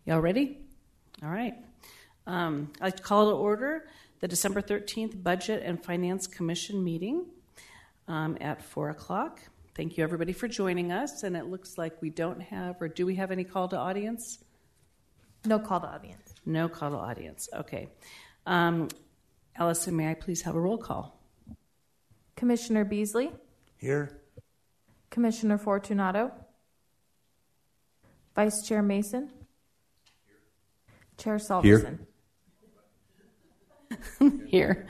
Y'all ready? All right. I'd like to call to order the December 13th Budget and Finance Commission meeting at 4 o'clock. Thank you, everybody, for joining us. And it looks like we don't have, or do we have any call to audience? No call to audience. No call to audience. Okay. Allison, may I please have a roll call? Commissioner Beasley? Here. Commissioner Fortunato? Vice Chair Mason? Chair Salverson? Here.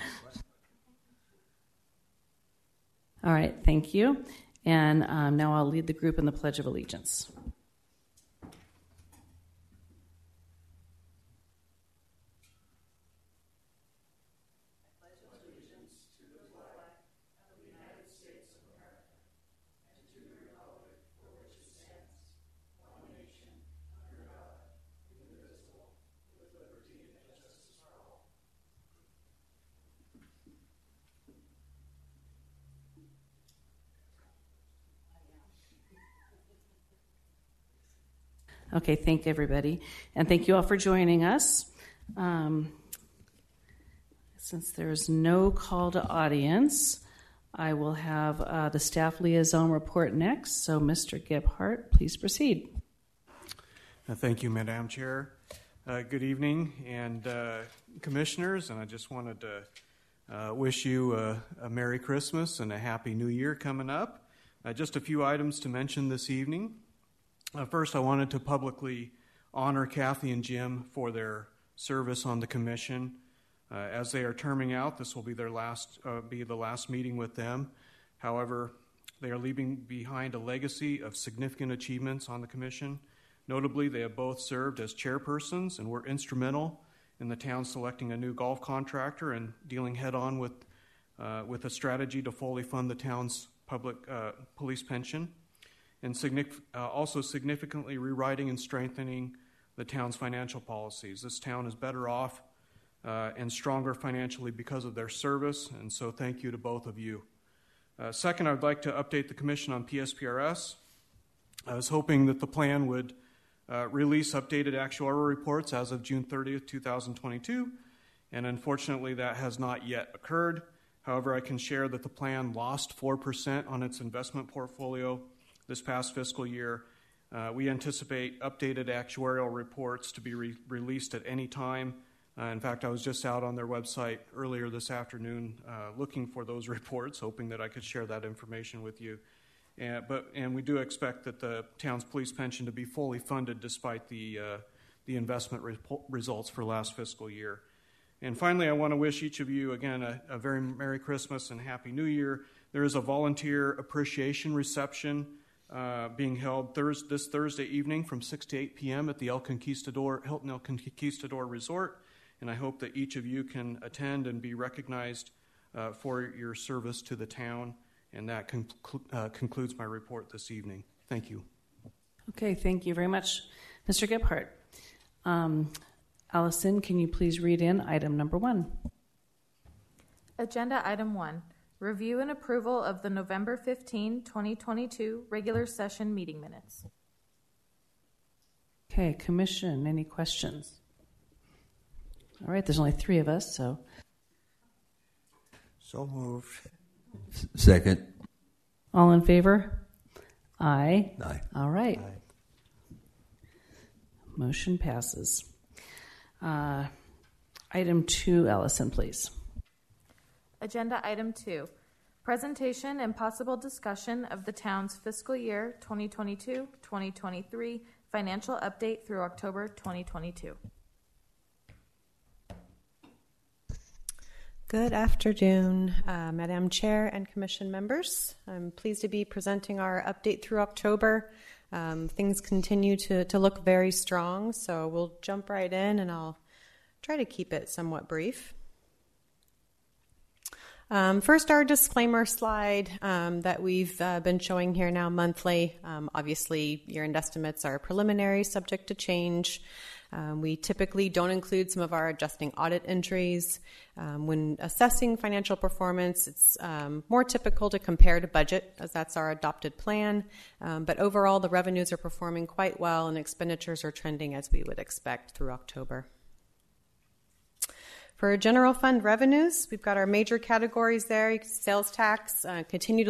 All right, thank you. And now I'll lead the group in the Pledge of Allegiance. Okay, thank everybody. And thank you all for joining us. Since there's no call to audience, I will have the staff liaison report next. So Mr. Gebhardt, please proceed. Thank you, Madam Chair. Good evening, and commissioners, and I just wanted to wish you a Merry Christmas and a Happy New Year coming up. Just a few items to mention this evening. First, I wanted to publicly honor Kathy and Jim for their service on the commission. As they are terming out, this will be the last meeting with them. However, they are leaving behind a legacy of significant achievements on the commission. Notably, they have both served as chairpersons and were instrumental in the town selecting a new golf contractor and dealing head-on with a strategy to fully fund the town's public police pension, and also significantly rewriting and strengthening the town's financial policies. This town is better off and stronger financially because of their service, and so thank you to both of you. Second, I would like to update the Commission on PSPRS. I was hoping that the plan would release updated actuarial reports as of June 30th, 2022, and unfortunately that has not yet occurred. However, I can share that the plan lost 4% on its investment portfolio this past fiscal year. We anticipate updated actuarial reports to be released at any time. In fact, I was just out on their website earlier this afternoon looking for those reports, hoping that I could share that information with you. And we do expect that the town's police pension to be fully funded despite the investment results for last fiscal year. And finally, I want to wish each of you, again, a very Merry Christmas and Happy New Year. There is a volunteer appreciation reception being held this Thursday evening from 6 to 8 p.m. at the Hilton El Conquistador Resort, and I hope that each of you can attend and be recognized for your service to the town, and that concludes my report this evening. Thank you. Okay, thank you very much, Mr. Gebhardt. Allison, can you please read in item number 1? Agenda item 1. Review and approval of the November 15, 2022 regular session meeting minutes. Okay, Commission, any questions? All right, there's only 3 of us, so. So moved. Second. All in favor? Aye. Aye. All right. Aye. Motion passes. Item 2, Allison, please. Agenda item 2. Presentation and possible discussion of the town's fiscal year 2022-2023 financial update through October 2022. Good afternoon, Madam Chair and Commission members. I'm pleased to be presenting our update through October. Things continue to look very strong, so we'll jump right in and I'll try to keep it somewhat brief. First, our disclaimer slide that we've been showing here now monthly. Obviously, year-end estimates are preliminary, subject to change. We typically don't include some of our adjusting audit entries. When assessing financial performance, it's more typical to compare to budget, as that's our adopted plan. But overall, the revenues are performing quite well, and expenditures are trending as we would expect through October. For general fund revenues, we've got our major categories there. Sales tax continues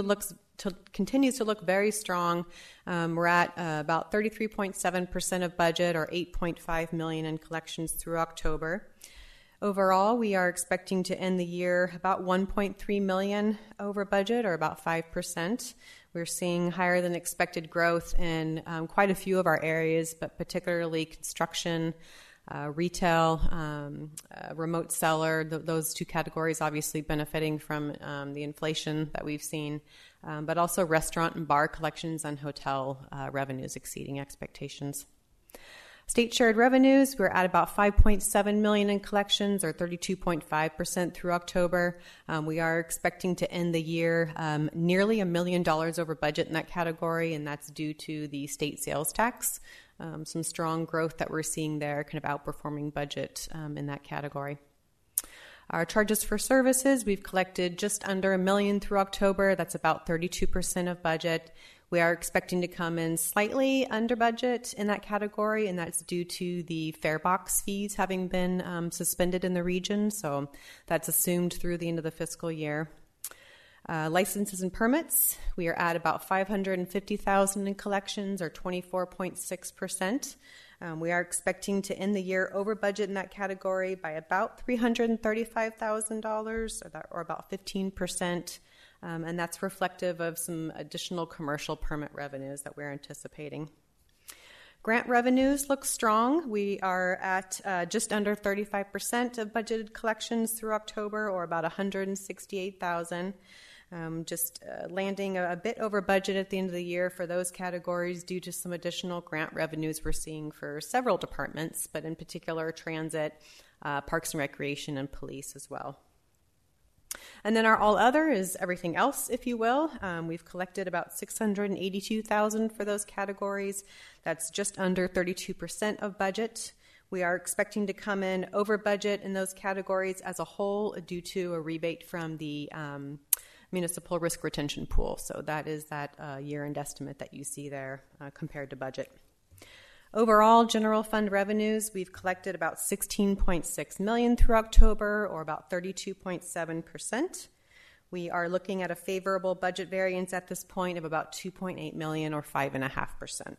to look very strong. We're at about 33.7% of budget, or $8.5 million in collections through October. Overall, we are expecting to end the year about $1.3 million over budget, or about 5%. We're seeing higher than expected growth in quite a few of our areas, but particularly construction, retail, remote seller, those two categories obviously benefiting from the inflation that we've seen, but also restaurant and bar collections and hotel revenues exceeding expectations. State shared revenues, we're at about $5.7 million in collections, or 32.5% through October. We are expecting to end the year nearly $1 million over budget in that category, and that's due to the state sales tax. Some strong growth that we're seeing there, kind of outperforming budget in that category. Our charges for services, we've collected just under $1 million through October. That's about 32% of budget. We are expecting to come in slightly under budget in that category, and that's due to the fare box fees having been suspended in the region. So that's assumed through the end of the fiscal year. Licenses and permits, we are at about $550,000 in collections, or 24.6%. We are expecting to end the year over budget in that category by about $335,000, or about 15%. And that's reflective of some additional commercial permit revenues that we're anticipating. Grant revenues look strong. We are at just under 35% of budgeted collections through October, or about $168,000. Landing a bit over budget at the end of the year for those categories due to some additional grant revenues we're seeing for several departments, but in particular transit, parks and recreation, and police as well. And then our all other is everything else, if you will. We've collected about $682,000 for those categories. That's just under 32% of budget. We are expecting to come in over budget in those categories as a whole due to a rebate from the municipal risk retention pool. So that is that year-end estimate that you see there compared to budget. Overall, general fund revenues, we've collected about $16.6 million through October, or about 32.7%. We are looking at a favorable budget variance at this point of about $2.8 million, or 5.5%.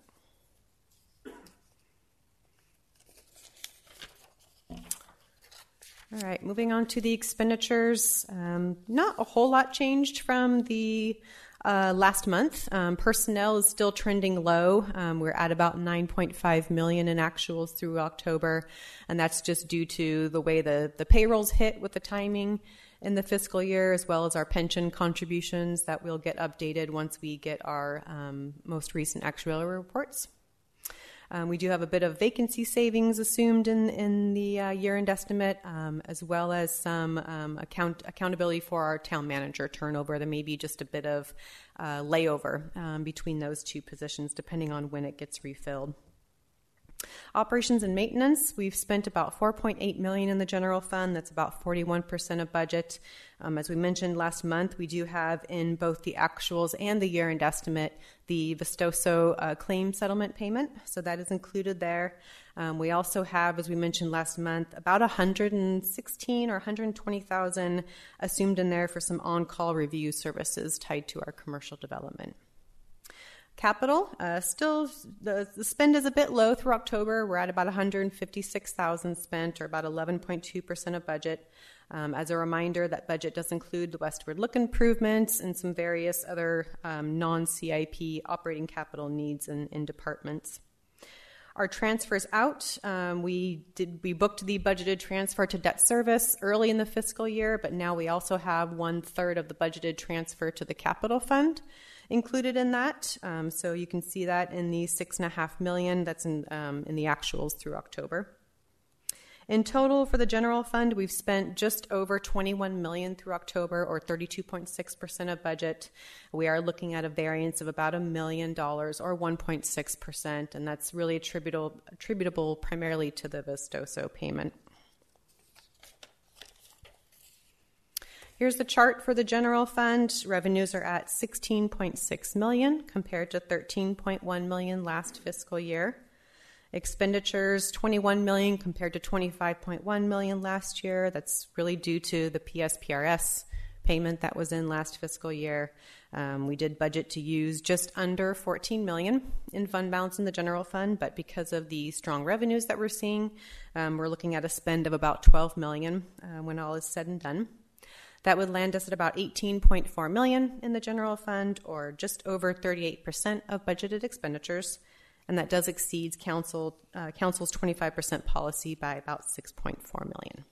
All right, moving on to the expenditures. Not a whole lot changed from the last month. Personnel is still trending low. We're at about $9.5 million in actuals through October, and that's just due to the way the payrolls hit with the timing in the fiscal year, as well as our pension contributions that will get updated once we get our most recent actuarial reports. We do have a bit of vacancy savings assumed in the year-end estimate, as well as some accountability for our town manager turnover. There may be just a bit of layover between those two positions, depending on when it gets refilled. Operations and maintenance, we've spent about $4.8 million in the general fund. That's about 41% of budget. As we mentioned last month, we do have in both the actuals and the year-end estimate the Vistoso claim settlement payment, so that is included there. We also have, as we mentioned last month, about $116,000 or $120,000 assumed in there for some on-call review services tied to our commercial development. Capital, still the spend is a bit low through October. We're at about $156,000 spent, or about 11.2% of budget. As a reminder, that budget does include the Westward Look improvements and some various other non-CIP operating capital needs in departments. Our transfers out, we booked the budgeted transfer to debt service early in the fiscal year, but now we also have 1/3 of the budgeted transfer to the capital fund included in that. So you can see that in the $6.5 million that's in the actuals through October. In total, for the general fund, we've spent just over $21 million through October, or 32.6% of budget. We are looking at a variance of about $1 million, or 1.6%, and that's really attributable primarily to the Vistoso payment. Here's the chart for the general fund. Revenues are at $16.6 million compared to $13.1 million last fiscal year. Expenditures, $21 million compared to $25.1 million last year. That's really due to the PSPRS payment that was in last fiscal year. We did budget to use just under $14 million in fund balance in the general fund, but because of the strong revenues that we're seeing, we're looking at a spend of about $12 million when all is said and done. That would land us at about $18.4 million in the general fund, or just over 38% of budgeted expenditures. And that does exceed council's 25% policy by about $6.4 million.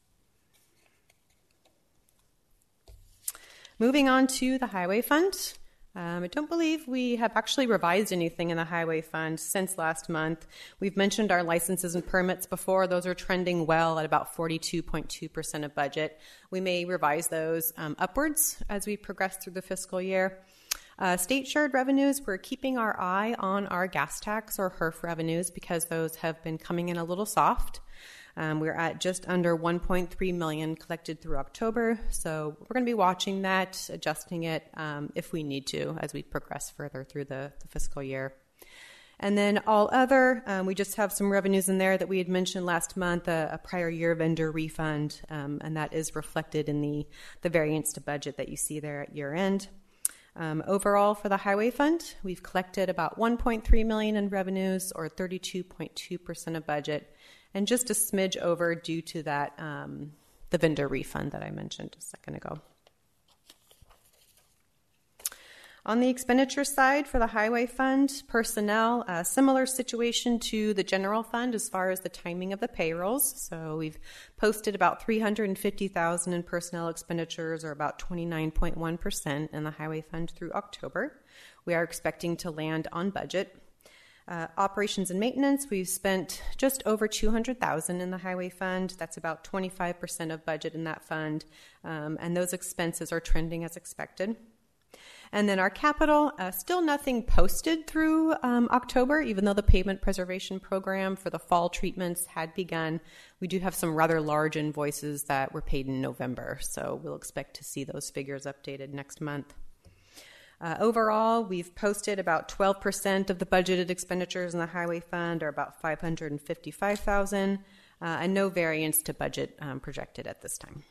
Moving on to the highway fund. I don't believe we have actually revised anything in the highway fund since last month. We've mentioned our licenses and permits before. Those are trending well at about 42.2% of budget. We may revise those upwards as we progress through the fiscal year. State shared revenues, we're keeping our eye on our gas tax or HERF revenues because those have been coming in a little soft. We're at just under $1.3 million collected through October, so we're going to be watching that, adjusting it if we need to as we progress further through the fiscal year. And then all other, we just have some revenues in there that we had mentioned last month, a prior year vendor refund, and that is reflected in the variance to budget that you see there at year end. Overall, for the highway fund, we've collected about $1.3 million in revenues, or 32.2% of budget, and just a smidge over due to that the vendor refund that I mentioned a second ago. On the expenditure side for the highway fund, personnel, a similar situation to the general fund as far as the timing of the payrolls. So we've posted about $350,000 in personnel expenditures, or about 29.1% in the highway fund through October. We are expecting to land on budget. Operations and maintenance, we've spent just over $200,000 in the highway fund. That's about 25% of budget in that fund, and those expenses are trending as expected. And then our capital, still nothing posted through October, even though the pavement preservation program for the fall treatments had begun. We do have some rather large invoices that were paid in November, so we'll expect to see those figures updated next month. Overall, we've posted about 12% of the budgeted expenditures in the highway fund, or about $555,000, and no variance to budget projected at this time.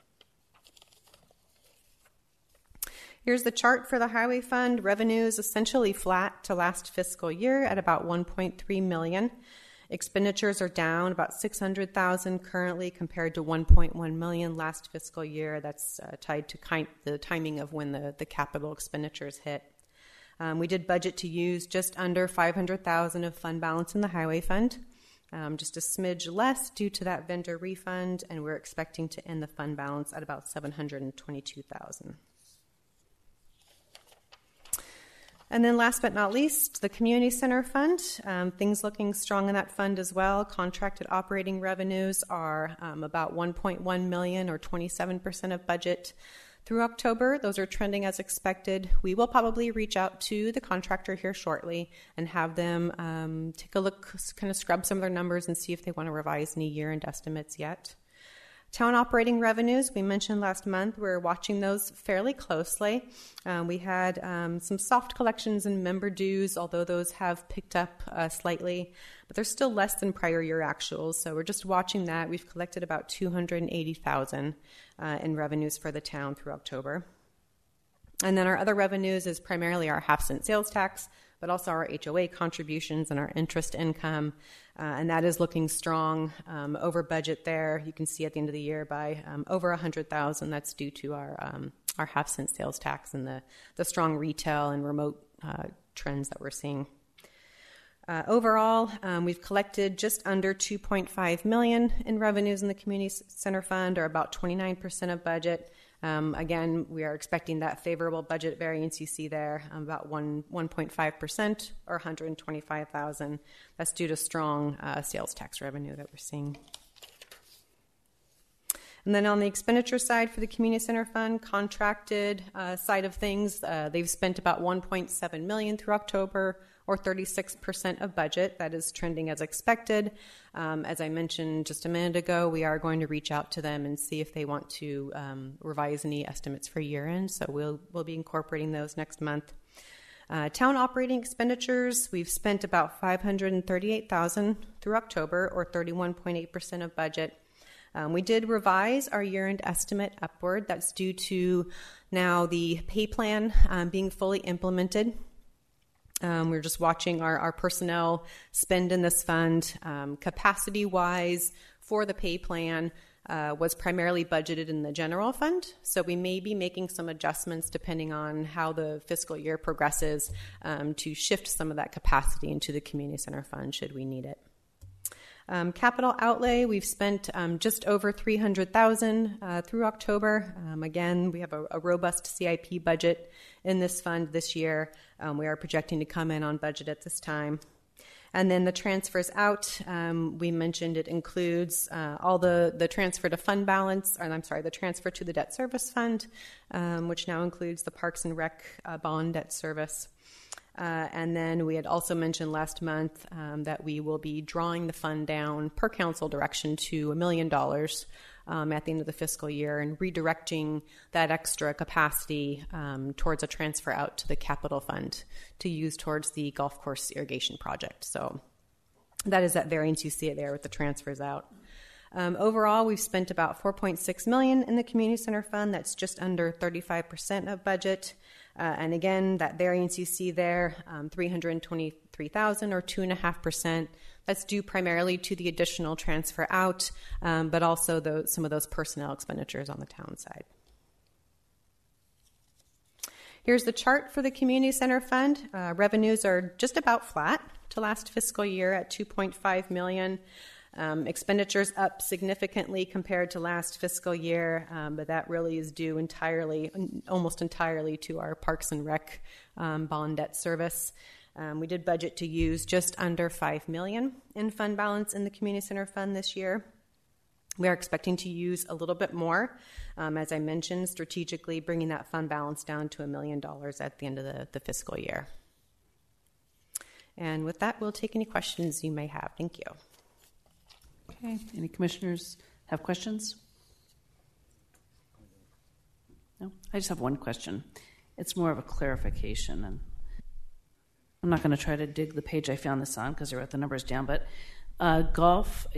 Here's the chart for the highway fund. Revenues essentially flat to last fiscal year at about $1.3 million. Expenditures are down about $600,000 currently compared to $1.1 million last fiscal year. That's tied to the timing of when the capital expenditures hit. We did budget to use just under $500,000 of fund balance in the highway fund, just a smidge less due to that vendor refund, and we're expecting to end the fund balance at about $722,000. And then last but not least, the community center fund. Things looking strong in that fund as well. Contracted operating revenues are about $1.1 million, or 27% of budget through October. Those are trending as expected. We will probably reach out to the contractor here shortly and have them take a look, kind of scrub some of their numbers and see if they want to revise any year-end estimates yet. Town operating revenues, we mentioned last month, we're watching those fairly closely. We had some soft collections and member dues, although those have picked up slightly, but they're still less than prior year actuals, so we're just watching that. We've collected about $280,000 in revenues for the town through October. And then our other revenues is primarily our half-cent sales tax, but also our HOA contributions and our interest income, and that is looking strong, over budget there. You can see at the end of the year by over $100,000. That's due to our half-cent sales tax and the strong retail and remote trends that we're seeing. Overall, we've collected just under $2.5 million in revenues in the community center fund, or about 29% of budget. Again, we are expecting that favorable budget variance you see there, about 1.5%, or $125,000. That's due to strong sales tax revenue that we're seeing. And then on the expenditure side for the Community Center Fund, contracted side of things, they've spent about $1.7 million through October, or 36% of budget. That is trending as expected. As I mentioned just a minute ago, we are going to reach out to them and see if they want to revise any estimates for year end. So we'll be incorporating those next month. Town operating expenditures, we've spent about $538,000 through October, or 31.8% of budget. We did revise our year-end estimate upward. That's due to now the pay plan being fully implemented. We're just watching our personnel spend in this fund. Capacity-wise, for the pay plan, was primarily budgeted in the general fund. So we may be making some adjustments depending on how the fiscal year progresses to shift some of that capacity into the community center fund should we need it. Capital outlay, we've spent just over $300,000 through October. Again, we have a robust CIP budget in this fund this year. We are projecting to come in on budget at this time. And then the transfers out, we mentioned it includes all the transfer to fund balance, the transfer to the debt service fund, which now includes the Parks and Rec bond debt service. And then we had also mentioned last month that we will be drawing the fund down per council direction to $1 million at the end of the fiscal year and redirecting that extra capacity towards a transfer out to the capital fund to use towards the golf course irrigation project. So that is that variance you see it there with the transfers out. Overall, we've spent about $4.6 million in the community center fund. That's just under 35% of budget. And again, that variance you see there, $323,000 or 2.5%. That's due primarily to the additional transfer out, but also some of those personnel expenditures on the town side. Here's the chart for the community center fund. Revenues are just about flat to last fiscal year at $2.5 million. Expenditures up significantly compared to last fiscal year, but that really is due almost entirely to our Parks and Rec bond debt service. We did budget to use just under $5 million in fund balance in the community center fund this year. We are expecting to use a little bit more, as I mentioned, strategically bringing that fund balance down to $1 million at the end of the fiscal year. And with that, we'll take any questions you may have. Thank you. Okay. Any commissioners have questions? No? I just have one question. It's more of a clarification, and I'm not going to try to dig the page I found this on because I wrote the numbers down, but golf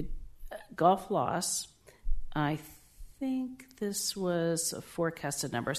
loss, I think this was a forecasted number,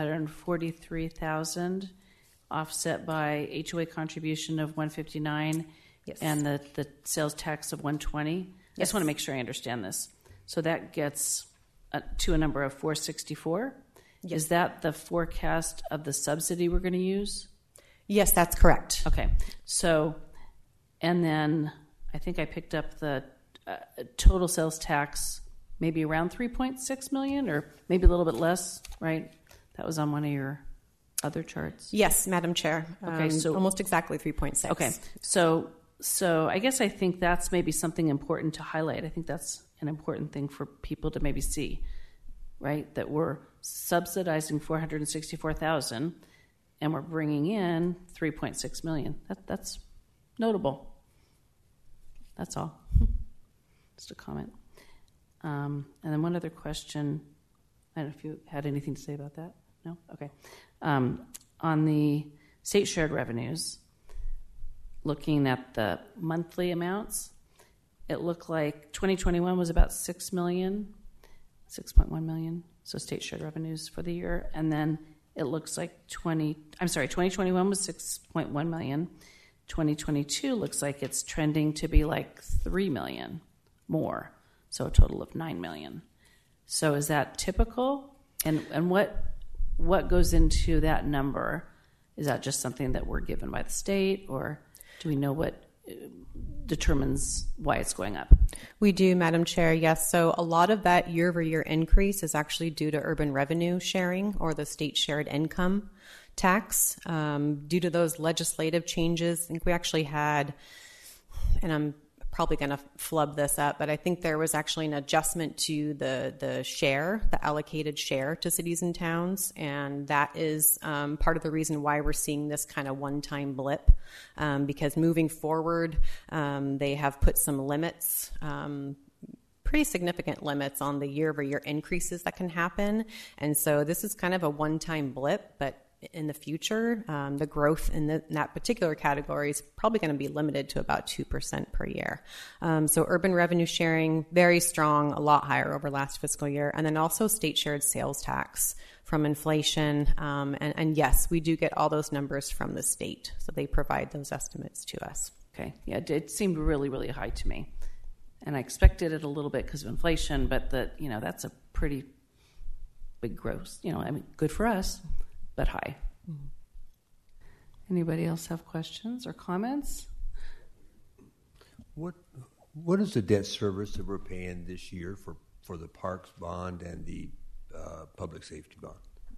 $743,000, offset by HOA contribution of $159,000, yes, and the sales tax of $120,000. I just want to make sure I understand this. So that gets to a number of $464,000. Yes. Is that the forecast of the subsidy we're going to use? Yes, that's correct. Okay. So, and then I think I picked up the total sales tax, maybe around $3.6 million, or maybe a little bit less, right? That was on one of your other charts. Yes, Madam Chair. Okay, so almost exactly 3.6. Okay. So I guess I think that's maybe something important to highlight. I think that's an important thing for people to maybe see, right? That we're subsidizing $464,000 and we're bringing in $3.6 million. That's notable. That's all. Just a comment. And then one other question. I don't know if you had anything to say about that. No? Okay. On the state shared revenues, looking at the monthly amounts, it looked like 2021 was about $6.1 million, so state shared revenues for the year. And then it looks like 2021 was $6.1 million. 2022 looks like it's trending to be like $3 million more, so a total of $9 million. So is that typical? And what goes into that number? Is that just something that we're given by the state, or do we know what determines why it's going up? We do, Madam Chair, yes. So a lot of that year-over-year increase is actually due to urban revenue sharing or the state shared income tax. Due to those legislative changes, I think we actually had, and I'm probably going to flub this up, but I think there was actually an adjustment to the allocated share to cities and towns, and that is part of the reason why we're seeing this kind of one-time blip, because moving forward, they have put some limits, pretty significant limits on the year-over-year increases that can happen, and so this is kind of a one-time blip, but in the future, the growth in that particular category is probably going to be limited to about 2% per year. So urban revenue sharing, very strong, a lot higher over last fiscal year. And then also state shared sales tax from inflation. And yes, we do get all those numbers from the state. So they provide those estimates to us. Okay. Yeah, it seemed really, really high to me. And I expected it a little bit because of inflation, but that's a pretty big growth. Good for us, but high. Mm-hmm. Anybody else have questions or comments? What is the debt service that we're paying this year for the parks bond and the public safety bond?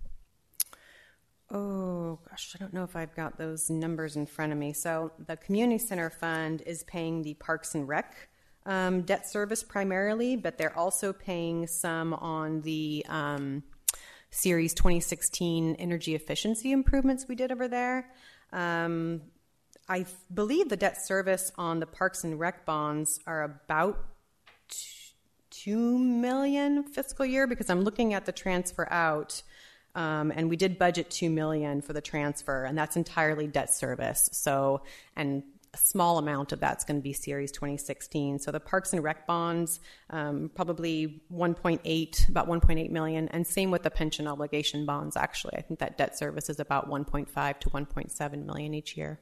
Oh, gosh, I don't know if I've got those numbers in front of me. So the community center fund is paying the Parks and Rec debt service primarily, but they're also paying some on the Series 2016 energy efficiency improvements we did over there. I believe the debt service on the Parks and Rec bonds are about $2 million fiscal year, because I'm looking at the transfer out, and we did budget $2 million for the transfer, and that's entirely debt service. So, and a small amount of that's going to be Series 2016. So the Parks and Rec bonds, probably about 1.8 million, and same with the pension obligation bonds. Actually, I think that debt service is about 1.5 to 1.7 million each year.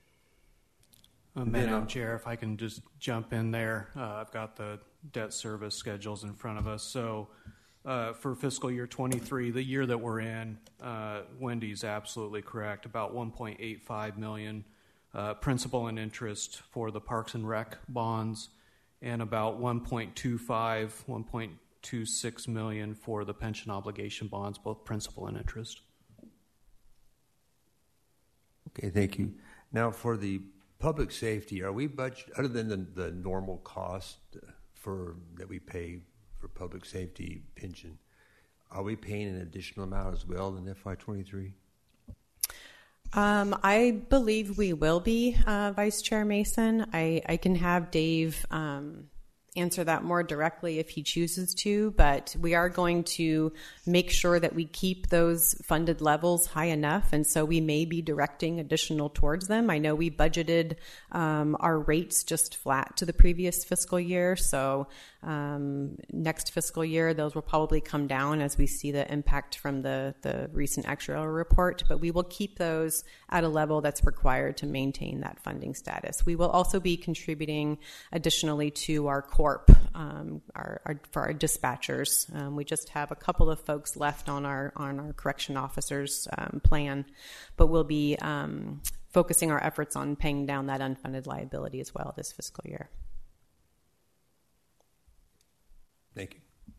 Madam Chair, if I can just jump in there, I've got the debt service schedules in front of us. So for fiscal year 23, the year that we're in, Wendy's absolutely correct, about 1.85 million principal and interest for the Parks and Rec bonds, and about 1.26 million for the pension obligation bonds, both principal and interest. Okay, thank you. Now, for the public safety, are we budget, other than the normal cost that we pay for public safety pension, are we paying an additional amount as well in FY23? I believe we will be, Vice Chair Mason. I can have Dave answer that more directly if he chooses to, but we are going to make sure that we keep those funded levels high enough, and so we may be directing additional towards them. I know we budgeted our rates just flat to the previous fiscal year, so next fiscal year those will probably come down as we see the impact from the recent actuarial report, but we will keep those at a level that's required to maintain that funding status. We will also be contributing additionally to our corp, for our dispatchers. We just have a couple of folks left on our correction officers plan, but we'll be focusing our efforts on paying down that unfunded liability as well this fiscal year. Thank you.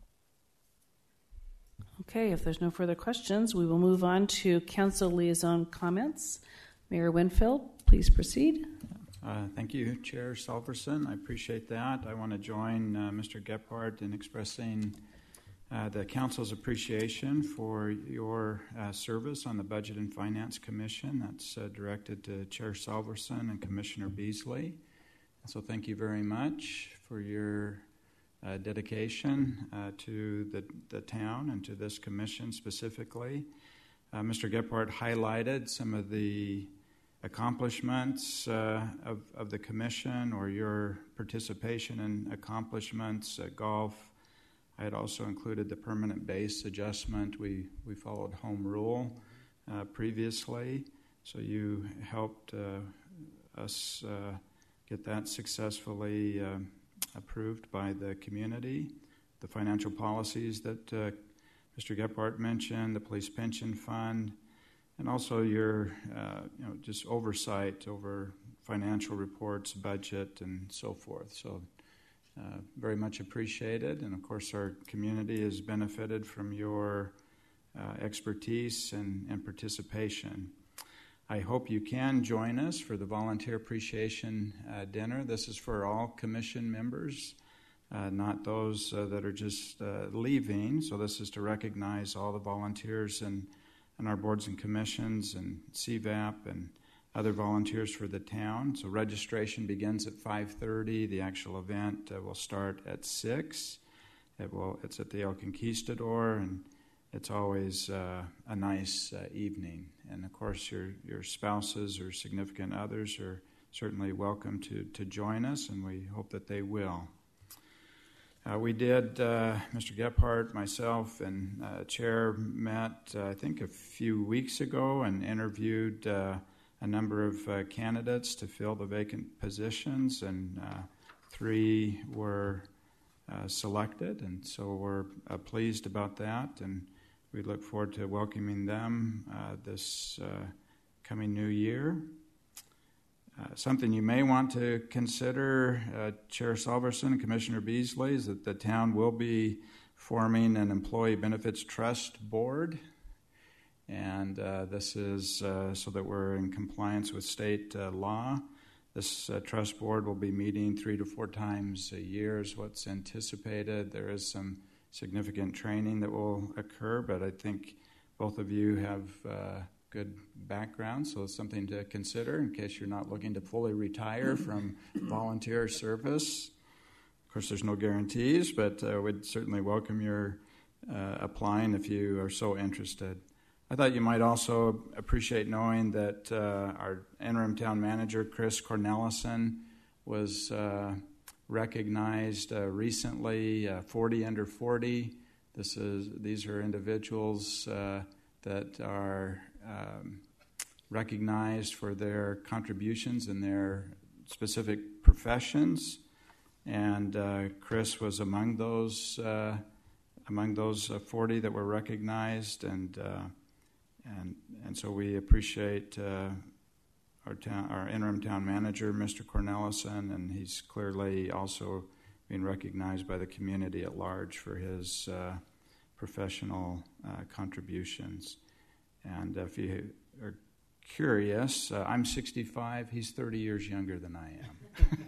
Okay, if there's no further questions, we will move on to council liaison comments. Mayor Winfield, please proceed. Thank you, Chair Salverson. I appreciate that. I want to join Mr. Gephardt in expressing the council's appreciation for your service on the Budget and Finance Commission. That's directed to Chair Salverson and Commissioner Beasley. So thank you very much for your dedication to the town and to this commission specifically. Mr. Gephardt highlighted some of the accomplishments of the commission, or your participation in accomplishments at golf. I had also included the permanent base adjustment. We followed home rule previously, so you helped us get that successfully approved by the community. The financial policies that Mr. Gephardt mentioned, the police pension fund, and also your just oversight over financial reports, budget, and so forth. So very much appreciated. And of course, our community has benefited from your expertise and participation. I hope you can join us for the Volunteer Appreciation Dinner. This is for all commission members, not those that are just leaving. So this is to recognize all the volunteers in our boards and commissions and CVAP and other volunteers for the town. So registration begins at 5:30. The actual event will start at 6. It's at the El Conquistador, and it's always a nice evening. And of course, your spouses or significant others are certainly welcome to join us, and we hope that they will. We did, Mr. Gephardt, myself, and Chair met, I think, a few weeks ago and interviewed a number of candidates to fill the vacant positions, and 3 were selected, and so we're pleased about that, and we look forward to welcoming them this coming new year. Something you may want to consider, Chair Salverson and Commissioner Beasley, is that the town will be forming an employee benefits trust board, and this is so that we're in compliance with state law. This trust board will be meeting 3 to 4 times a year is what's anticipated. There is some significant training that will occur, but I think both of you have good background, so it's something to consider in case you're not looking to fully retire from volunteer service. Of course, there's no guarantees, but we'd certainly welcome your applying if you are so interested. I thought you might also appreciate knowing that our interim town manager, Chris Cornelison, was recognized recently, 40 under 40. These are individuals that are recognized for their contributions in their specific professions, and Chris was among those 40 that were recognized, and so we appreciate our interim town manager, Mr. Cornelison, and he's clearly also being recognized by the community at large for his professional contributions. And if you are curious, I'm 65. He's 30 years younger than I am.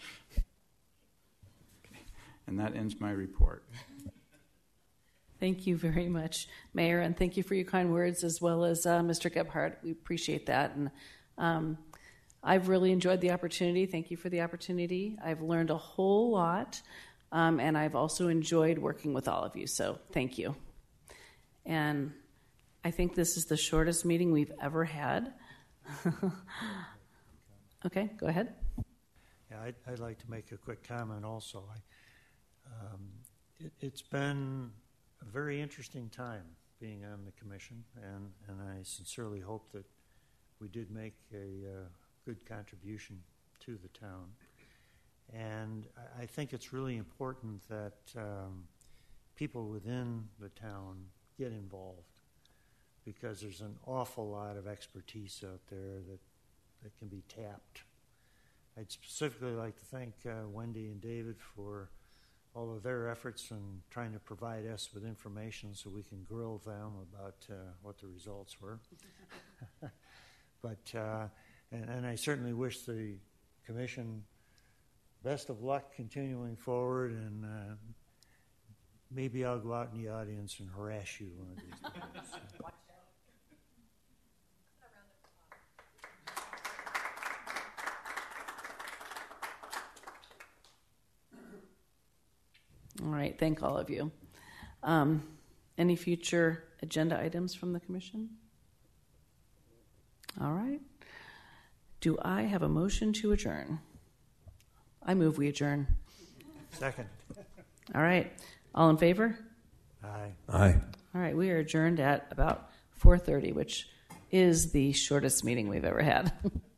Okay. And that ends my report. Thank you very much, Mayor, and thank you for your kind words, as well as Mr. Gephardt. We appreciate that. And I've really enjoyed the opportunity. Thank you for the opportunity. I've learned a whole lot, and I've also enjoyed working with all of you, so thank you. And I think this is the shortest meeting we've ever had. Okay, go ahead. Yeah, I'd like to make a quick comment also. It's been a very interesting time being on the commission, and I sincerely hope that we did make a good contribution to the town. And I think it's really important that people within the town get involved, because there's an awful lot of expertise out there that can be tapped. I'd specifically like to thank Wendy and David for all of their efforts in trying to provide us with information so we can grill them about what the results were. But and I certainly wish the commission best of luck continuing forward, and maybe I'll go out in the audience and harass you one of these days. Watch All right, thank all of you. Any future agenda items from the commission? All right. Do I have a motion to adjourn? I move we adjourn. Second. All right. All in favor? Aye. Aye. All right. We are adjourned at about 4:30, which is the shortest meeting we've ever had.